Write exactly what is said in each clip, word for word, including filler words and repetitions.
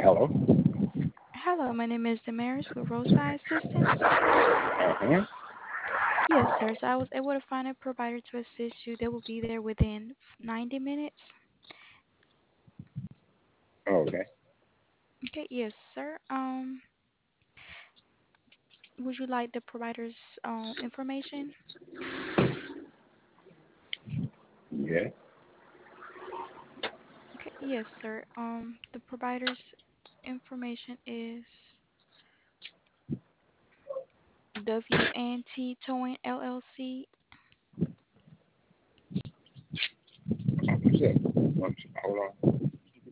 Hello. Hello, my name is Damaris with Roadside Assistance. Uh-huh. Yes, sir. So I was able to find a provider to assist you. They will be there within f- ninety minutes. Okay. Okay, yes, sir. Um, would you like the provider's um information? Yeah. Okay, yes, sir. Um, the provider's information is W N T Towing L L C. What's that? One, hold on.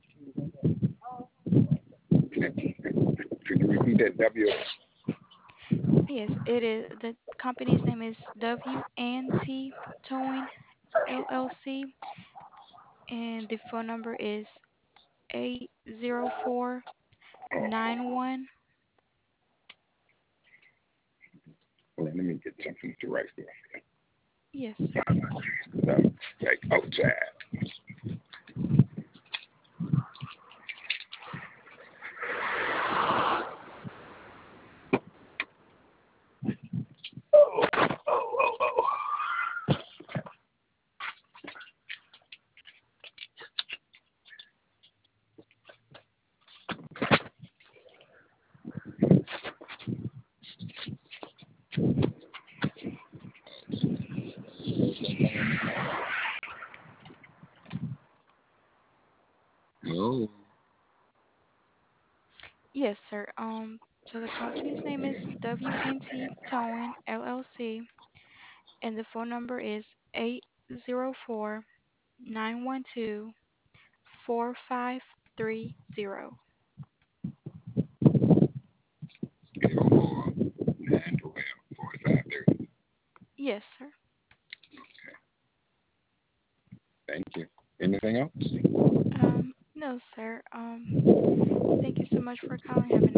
Could you repeat that? W. Yes, it is. The company's name is W N T Towing L L C, and the phone number is eight zero four Oh, nine one. hold on. Let me get something to write for. Yes, sir. I'm like outside. Oh, oh, oh. Oh. Yes, sir. Um, so the company's name is W N T Towing L L C, and the phone number is eight zero four nine one two four five three zero. Eight oh four nine twelve forty-five thirty. Yes, sir. Thank you. Anything else? Um, no, sir. Um, thank you so much for calling. Have a